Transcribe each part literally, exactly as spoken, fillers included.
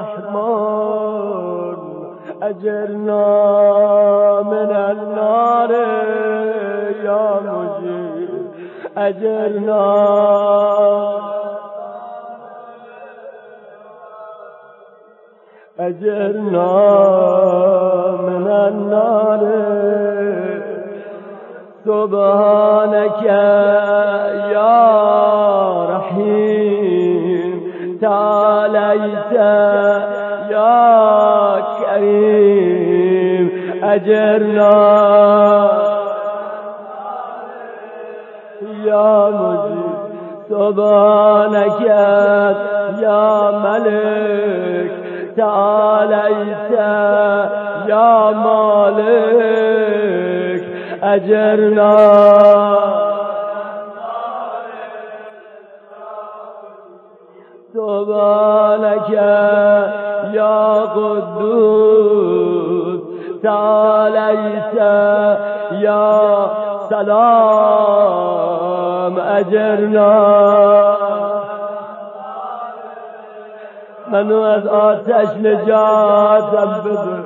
رحمن اجرنا من النار یا مجيب اجرنا اجرنا من النار سبحانك يا رحيم تعاليت يا كريم اجرنا يا مجيب سبحانك يا ملك تعاليت يا مالك اجرنا سبحانك يا قدوس تعاليت يا سلام اجرنا منو از آتش نجاتم بده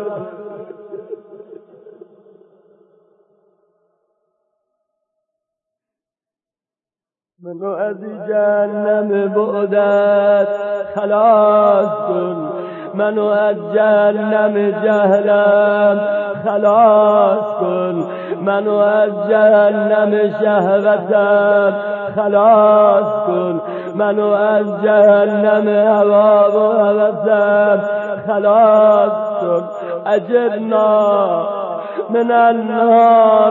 منو از جهنم بعدت خلاص کن منو از جهنم جهلم خلاص کن منو از جهنم شهوتم خلاص کن منو از جهنم هوا و هوسم خلاص کن اجرنا من النار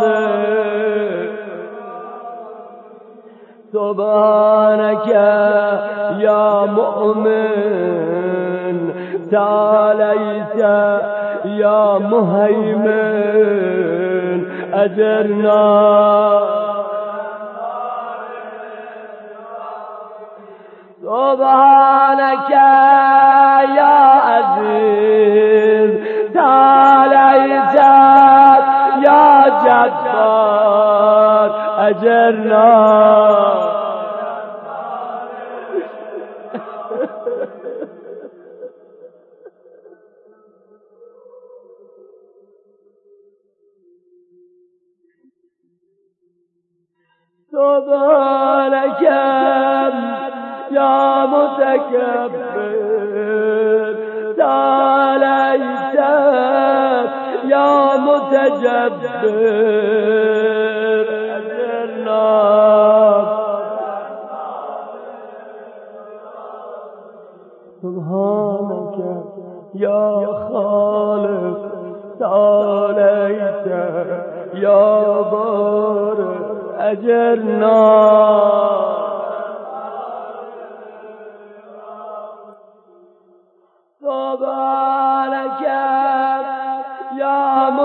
سبحانك يا مؤمن تعاليت يا مهيمن اجرنا سبحانك يا عزيز تعاليت يا جبار اجرنا سبحانك يا متكبر تعاليت يا متجبر اجرنا سبحانك يا خالق تعاليت يا بارئ اجرنا سبحانك يا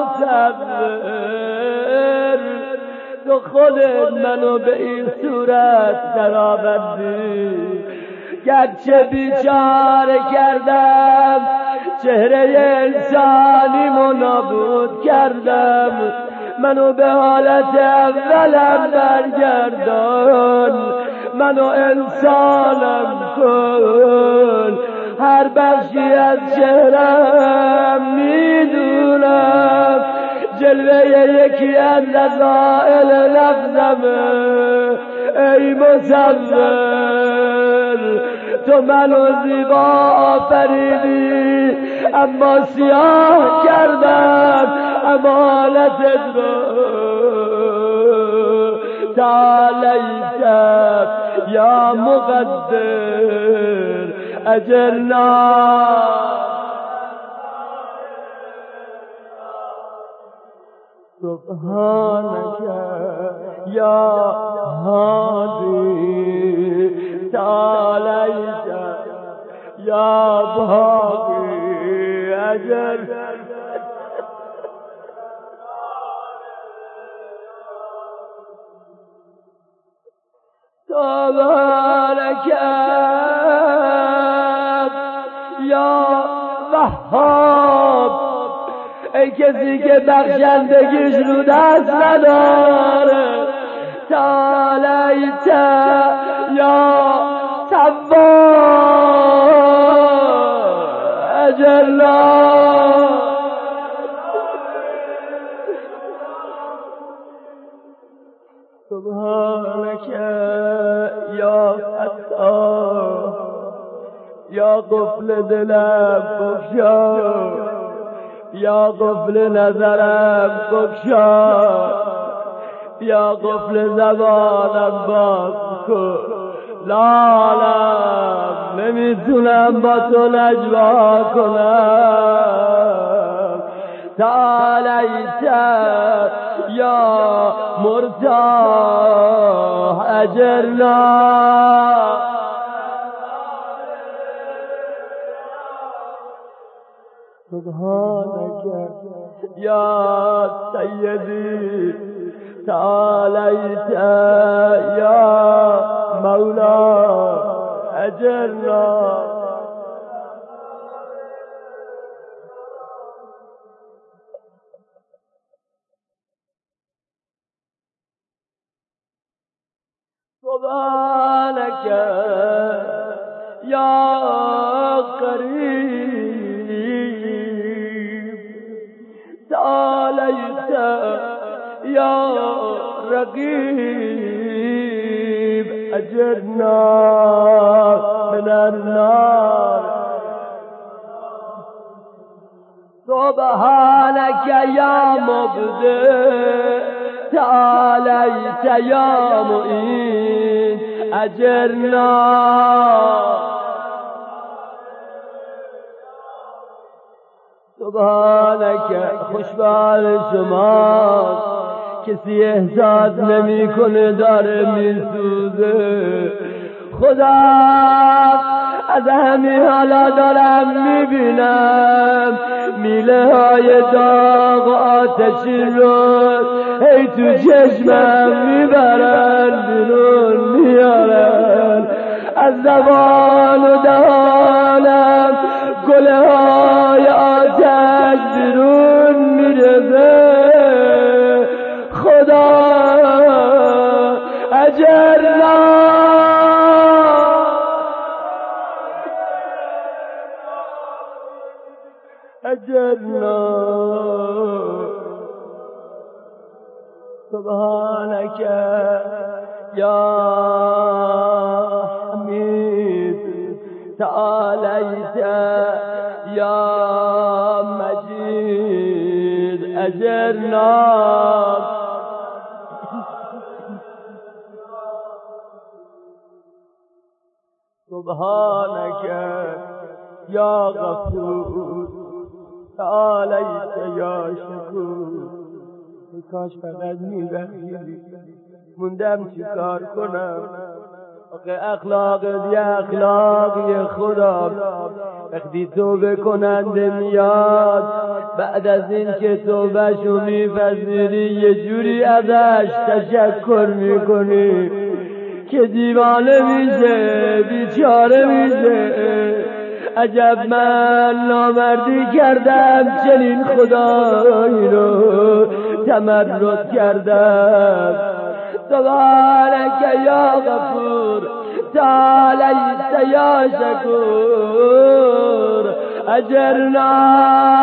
مصور تو خودت منو به این صورت در آوردی گرچه بیچاره کردم چهره انسانیمو نابود کردم منو به حالت اولم برگردان منو انسانم کن هر بخشی از چهرم میدونم جلوه یکی از لذائل نفسمه ای مصور تو منو زیبا آفریدی اما سیاه کردم امانتت رو تعالیت یا مقدر اجرنا سبحانك یا هادی تعالیت یا باقی اجر سبحانك یا وهاب ای کسی که بخشندگیش رو دست نداره تعالیت یا تواب أجرنا سبحانك يا فتاح يا قفل دلم بخشا يا قفل نظرم بخشا یا قفل زبانم باز کن لالم نمیتونم با تو نجوا کنم تعالیت یا مرتاح اجرنا سبحانك یا سیدی تعالیت یا مولا اجرنا سبحانك یا قریب تعالیت یا رقیب اجرنا من النار سبحانك یا مبدع تعالیت یا معین اجرنا سبحانك خوشبال شماست کسی احساس نمی کنه داره میسوزه خدا از همین حالا دارم میبینم میله های داغ آتشی رو ای تو چشمم میبرن بیرون میارن از زبان و دهانم گله های آتش بیرون میرزه خدا اجرنا اجرنا سبحانك یا حمید تعالیت یا مجید اجرنا سبحانك یا غفور تعالیت یا شکور کاش فقط می‌بخشیدی موندم چی کار کنم آخه اخلاق یه اخلاقی خدا وقتی توبه کننده میاد بعد از این که توبهشو میپذیری یه جوری ازش تشکر میکنی که دیوانه میشه بیچاره میشه عجب من نامردی کردم چنین خدایی رو تمرد کردم سبحانك یا غفور تعالیت یا شکور اجرنا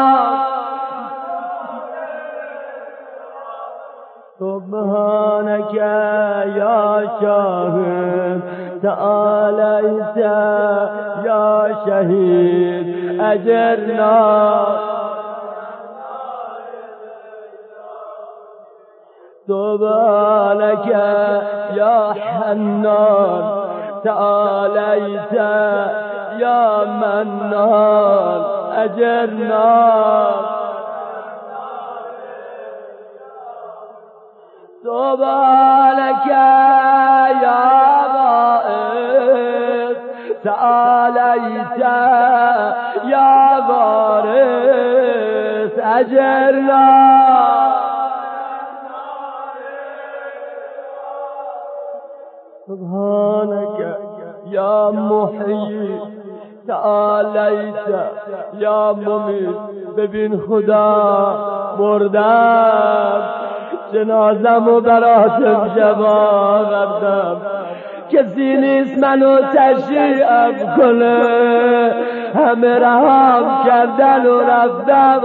سبحانك یا شاهد تعالیت یا شهید اجرنا سبحانك یا حنان تعالیت یا منان اجرنا سبحانك یا باعث تعالیت یا وارث اجرنا سبحانك یا محیی تعالیت یا ممیت ببین خدا مردم جنازم و براتم شب آوردم کسی نیست منو تشریعم کنه، همه رهام کردن و رفتم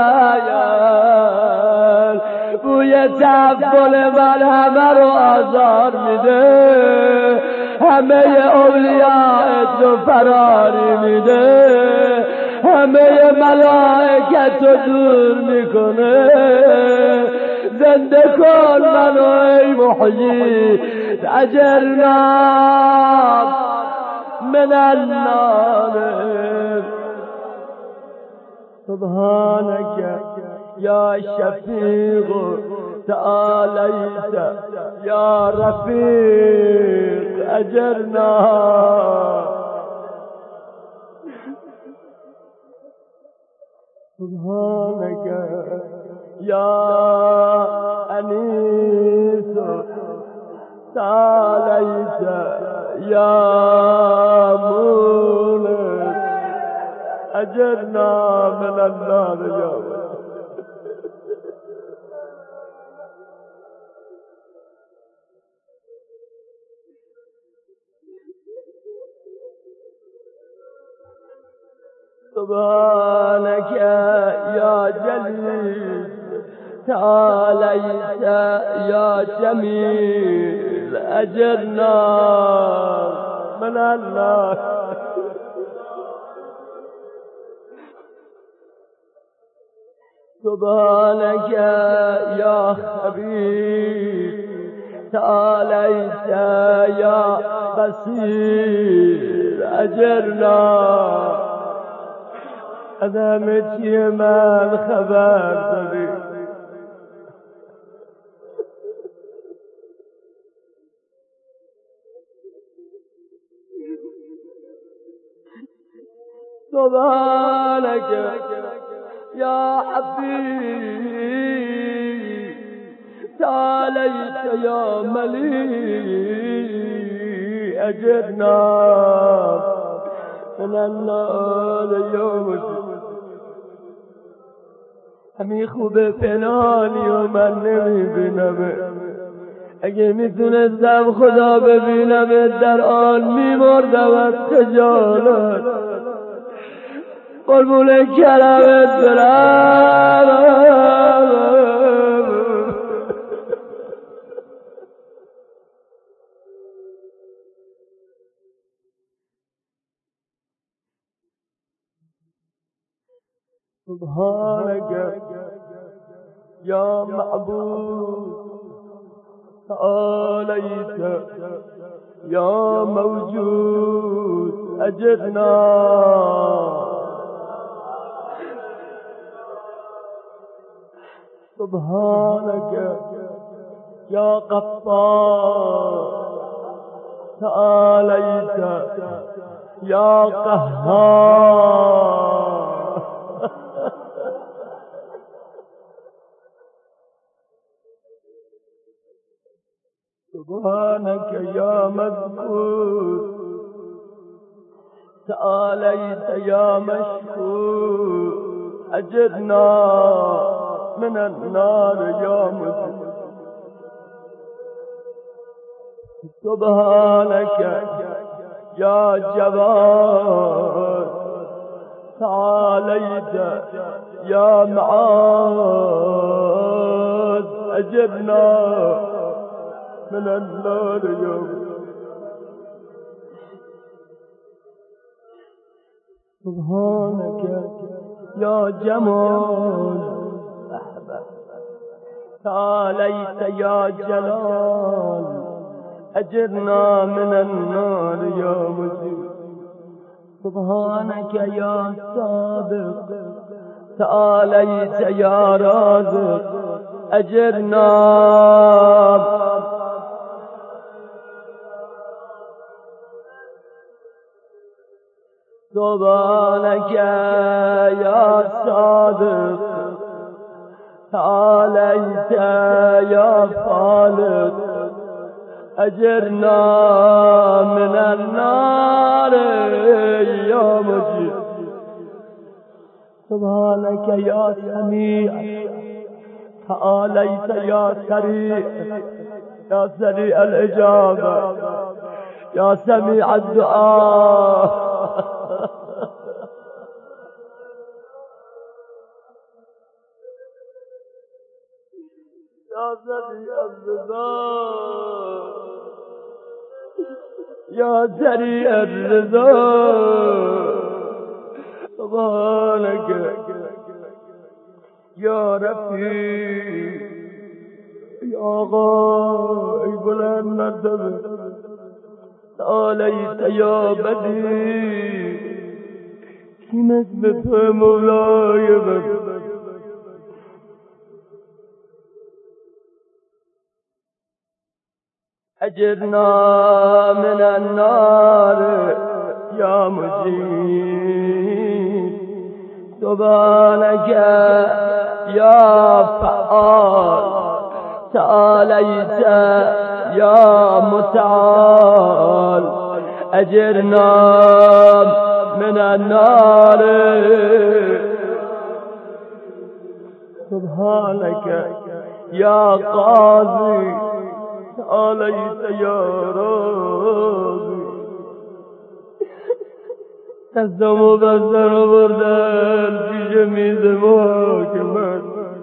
عیال. بوی تفل من همه رو آزار میده، همه اولیاء تو فراری میده، همه ملائکت رو دور میکنه. زنده کن منو ای محیی، اجرنا من النار. سبحانك يا شفيق تعاليت يا رفيق أجرنا. سبحانك يا أنيس تعاليت يا مولد أجرنا من النار يا رب. سبحانك يا جليل تعاليت يا جميل أجرنا من النار. سبحانك يا خبير تعاليت يا بصير أجرنا. همه چی من خبر داری، سبحانك يا حبيب تعاليت يا مليك أجرنا من النار يوم الدين. همی خوبه پنهانی و من نمیبینم، اگه میتونستم خدا ببینم در آن میمردم از خجالت. قربون کرمت برم. سبحانك يا معبود تعاليت يا موجود أجرنا. سبحانك يا غفار تعاليت يا قهار. سبحانك يا مذكور تعاليت يا مشكور أجرنا من النار يا مذكور. سبحانك يا جواد تعاليت يا معاذ أجرنا من النار يوم. سبحانك يا جمال تعاليت يا جلال أجرنا من النار يا مجيب. سبحانك يا صادق تعاليت يا رازق أجرنا. سبحانك يا صادق تعاليت يا خالق أجرنا من النار يا مجيب. سبحانك يا سميع تعاليت يا سريع يا سريع الإجابة يا سميع الدعاء يا سريع الرضا يا سريع الرضا سبحانك يا رفيق يا غائب النظر تعاليت يا بديع كم اسمك مولاي بديع أجرنا من النار يا مجيب سبحانك يا فعال تعاليت يا متعال أجرنا من النار سبحانك يا قاضي تعاليت يا راضي قسم و بستر و بردن پیش میز محاکمت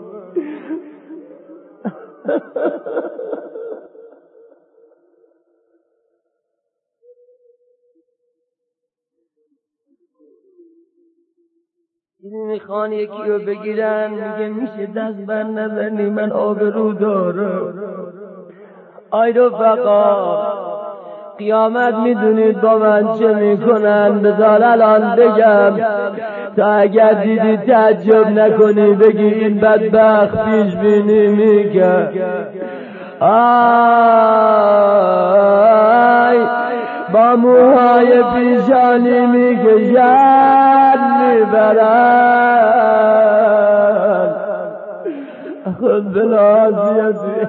این میخوان یکی رو بگیرن میگه میشه دست بر نزنی من آبرو دارم. آی رفقا قیامت میدونید با من چه میکنن؟ بذار الان بگم تا اگر دیدی تعجب نکنی بگی این بدبخت پیش بینی میکرد. آی با موهای پیشانی میکشن میبرن خود بلازیتی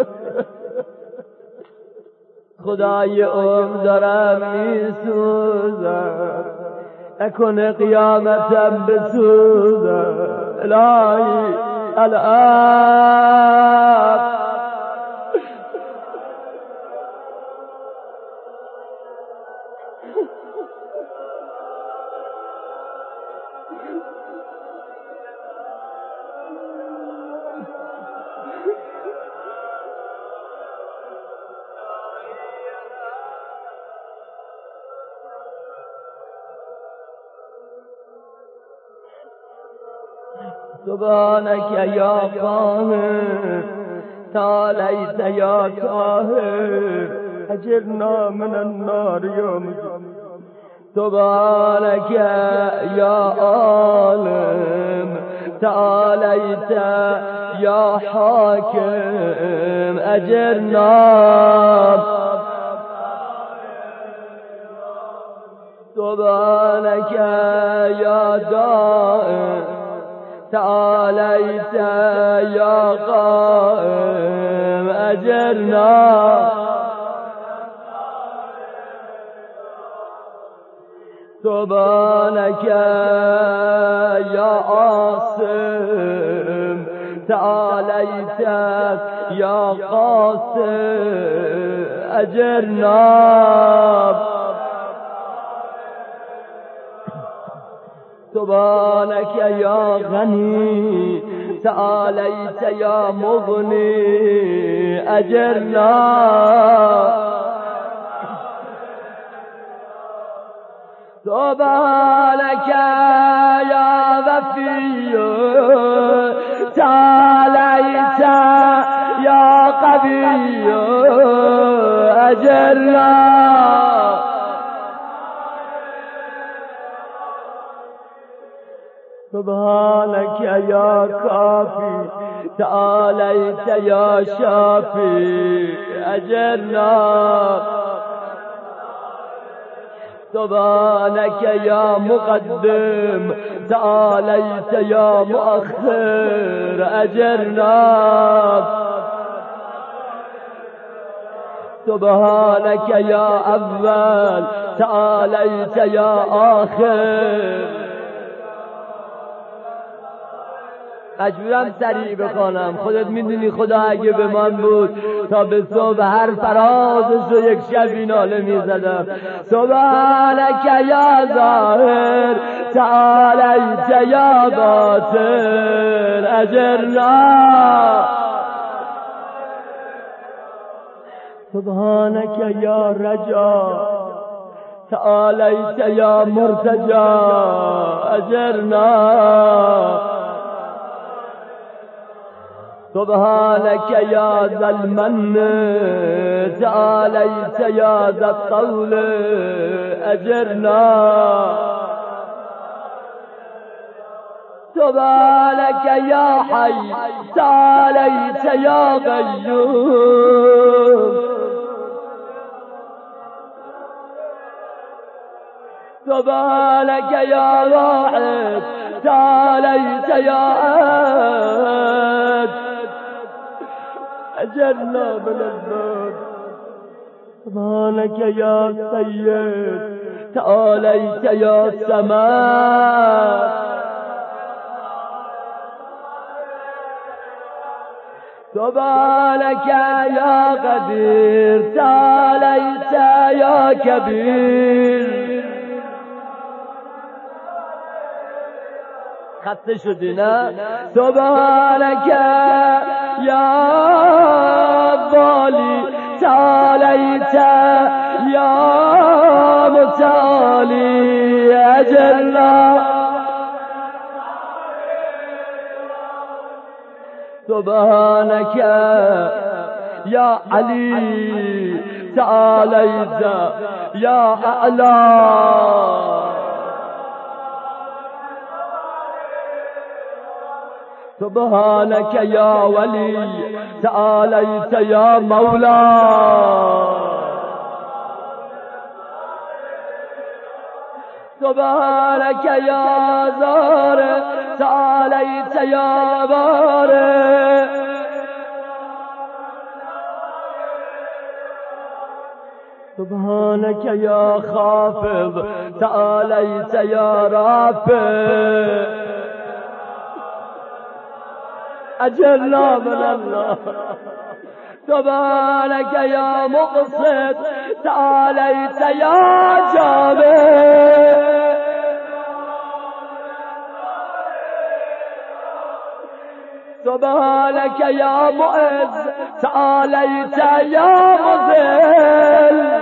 خدای عمر دارم میسوزم نکنه قیامتم بسوزم الهی الان سبحانك يا قاهر تعاليت يا قاهر أجرنا من النار يا مجيب سبحانك يا عالم تعاليت يا حاكم أجرنا سبحانك يا دائم تعاليت يا قائم أجرنا سبحانك يا عاصم تعاليت يا قاسم أجرنا سبحانك يا غني تعاليت يا مغني أجرنا سبحانك يا وفي تعاليت يا قوي أجرنا سبحانك يا كافي تعاليت يا شافي أجرنا سبحانك يا مقدم تعاليت يا مؤخر أجرنا سبحانك يا أول تعاليت يا آخر مجبورم سریع بخوانم. خودت میدونی خدا اگه به من بود تا به صبح هر فرازش رو یک شب این ناله میزدم. سبحانک یا ظاهر تعالیت یا باطن اجرنا. سبحانک یا رجا تعالیت یا مرتجا اجرنا. سبحانك يا ذا المن تعاليت يا ذا الطول أجرنا. سبحانك يا حي تعاليت يا قيوم. سبحانك يا واحد تعاليت يا أحد أجرنا من النار. سبحانك يا سيد تعاليت يا سماء. سبحانك يا قدير تعاليت يا كبير. خسته شدی نه؟ سبحانك يا والي تعاليت يا متعالي أجرنا. سبحانك يا علي تعاليت يا أعلى. سبحانك يا ولي تعاليت يا مولا. سبحانك يا زار تعاليت يا بار. سبحانك يا خافض تعاليت يا رافع أجرنا من الله. سبحانك يا مقسط تعاليت يا جابر. سبحانك يا معز تعاليت يا مذل.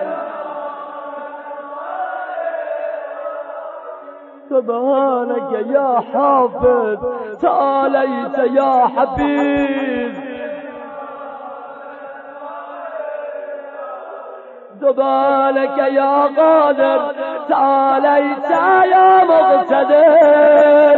سبحانك يا حافظ تعاليت يا حبيب. سبحانك يا قادر تعاليت يا مقتدر.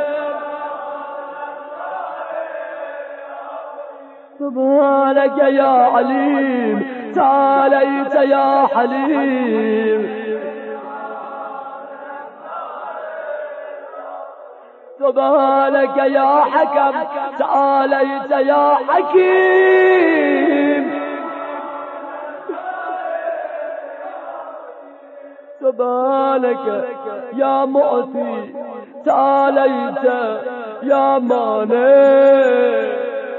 سبحانك يا عليم تعاليت يا حليم. سبحانك يا حكم تعاليت يا حكيم. سبحانك يا مؤتي تعاليت يا مانع.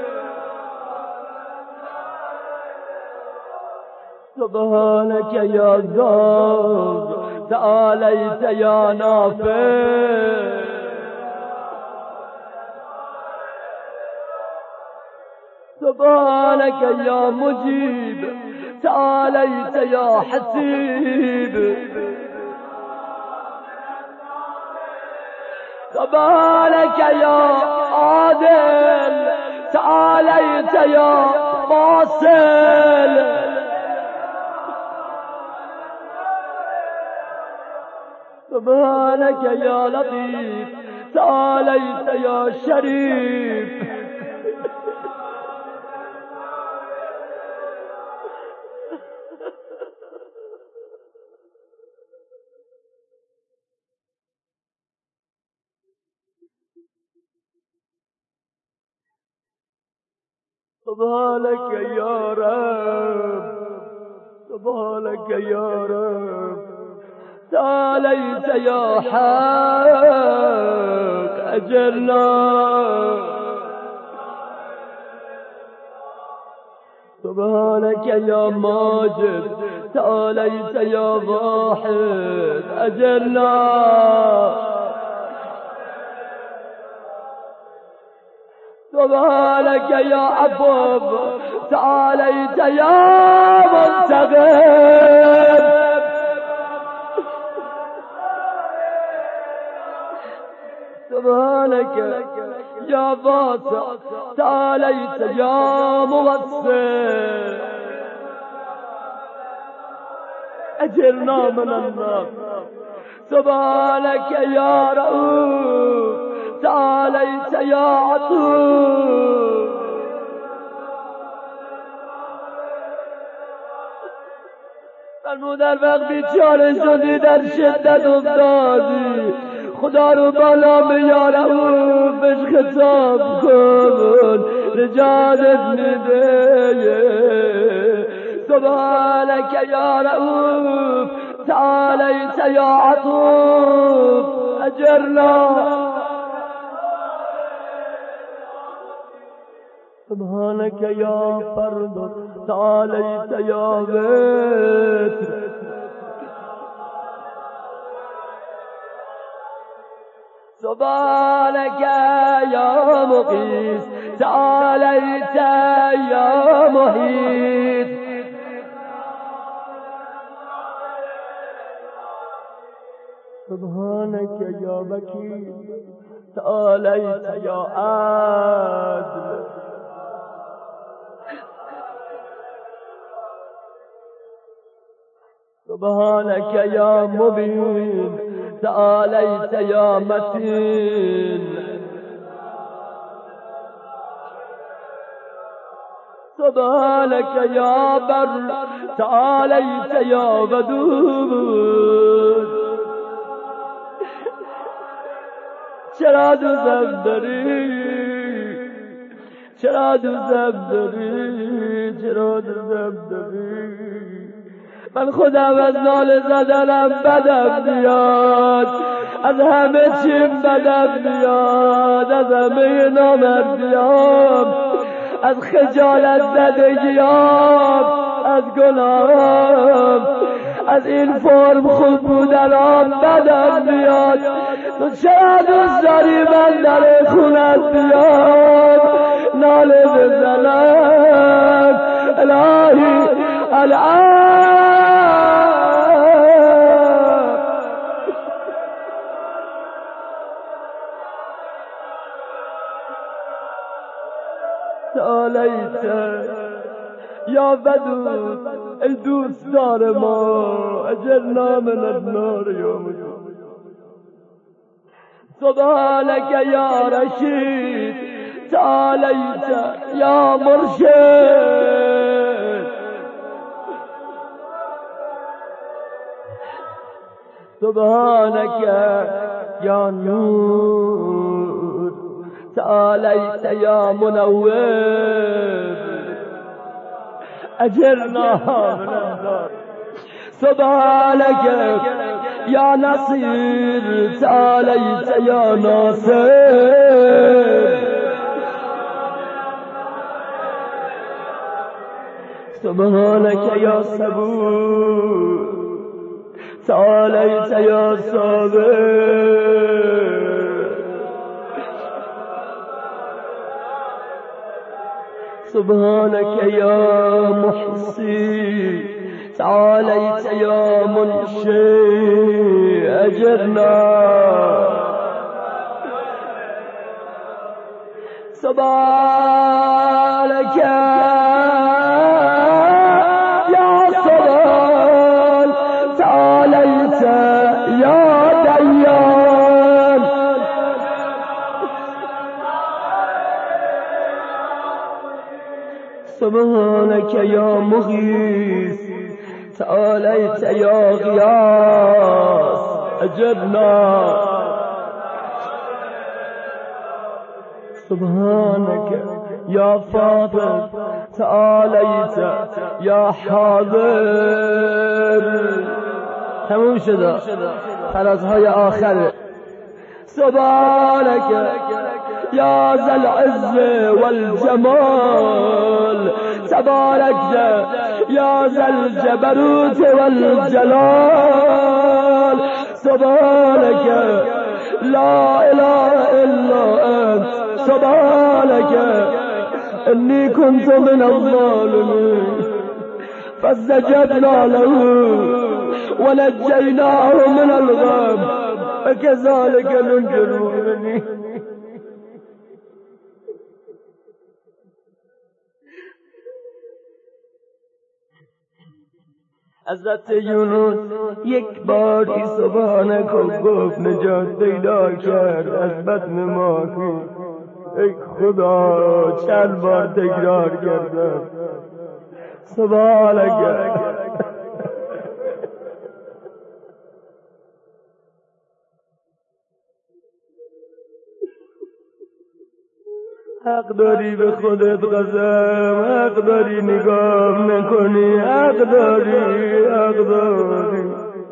سبحانك يا زوج تعاليت يا نافع. سبحانك يا مجيب تعاليت يا حسيب. سبحانك يا عادل تعاليت يا فاصل. سبحانك يا لطيف تعاليت يا شريف. سبحانك يا رب. سبحانك يا رب تعاليت يا حق أجرنا سبحانك يا ماجد تعاليت يا واحد أجرنا سبحانك يا عفو تعاليت يا منتقم سبحانك يا واسع تعاليت يا موسع أجرنا من النار سبحانك يا رؤوف تعاليت يا عطوف فرمودن وقت بیچاره شدی در شدت افتادی خدا رو بالا بیاره و بهش خطاب کن نجاتت میده سبحانك يا رؤوف تعاليت يا عطوف أجرنا سبحانك يا فرد تعاليت يا وتر سبحانك يا مقيس تعاليت يا محيط سبحانك يا وكيل تعاليت يا عادل سبحانك يا مبين تعاليت يا متين سبحانك يا بر تعاليت يا ودود چرا دوزم داری چرا دوزم داری چرا دوزم داری من خودم از نال زدنم بدم بیاد از همه چیم بدم بیاد از همه نامردیام از خجالت زدگیام از گناهم از این فرم خوب بودنام بدم بیاد تو چرا دوست داری من در خونت بیاد ناله بزنم الهی الان تعاليت يا ودود ای دوستدار ما اجرنا من النار یا مجد سبحانك يا رشيد تعاليت يا مرشد سبحانك يا نور تعاليت يا منور أجرنا من النار سبحانك يا نصير تعاليت يا ناصر سبحانك يا صبور تعاليت يا صابر سبحانك يا محصي تعاليت يا منشي أجرنا سبحانك يا صبر تعاليت يا ديان سبحانك يا مغيث تعاليت يا غياث أجرنا سبحانك يا فاضل تعاليت يا حاضر تموم شده فرازهای آخره سبحانك يا ذا العز والجمال تبارك يا ذا الجبروت والجلال سبحانك لا إله إلا أنت سبحانك إني كنت من الظالمين فاستجبنا له ونجيناه من الغم وكذلك ننجي المؤمنين. حضرت یونس یک باری سبحانک و گفت نجات پیدا کرد از بطن ماهی. ای خدا چند بار تکرار کردم سبحانک. حق داری به خودت قسم، حق داری نگاه نکنی، حق داری، حق داری.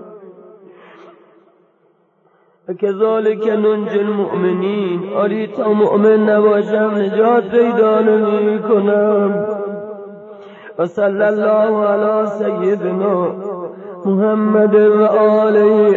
کذالک ننجی المؤمنین. آری تا مؤمن نباشم نجات پیدا نمی کنم. و صلی الله علی سیدنا محمد و آله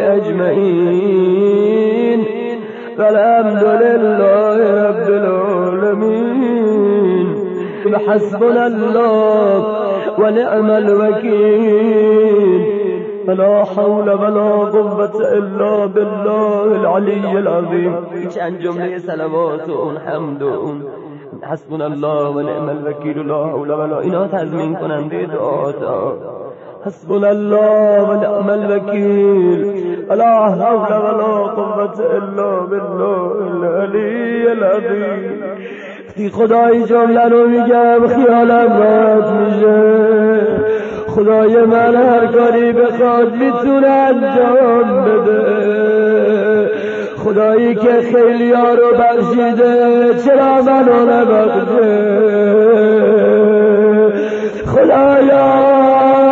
اجمعین والحمد لله رب العالمين. حسبنا الله ونعم الوكيل ولا حول ولا قوة إلا بالله العلي العظيم. چند جمله صلوات و اون حمد و اون حسبنا الله و نعم الوکیل لا حول ولا اینا تضمین کننده دعات. حسبنا الله و نعم الوکیل ولا حول ولا قوة الا بالله العلی العظیم. وقتی خدای جمله رو میگم خیالم راحت میشه. خدای من هر کاری بخواد میتونه انجام بده. خدایی که خیلی ها رو بخشیده چرا منو نبخشه؟ خدایا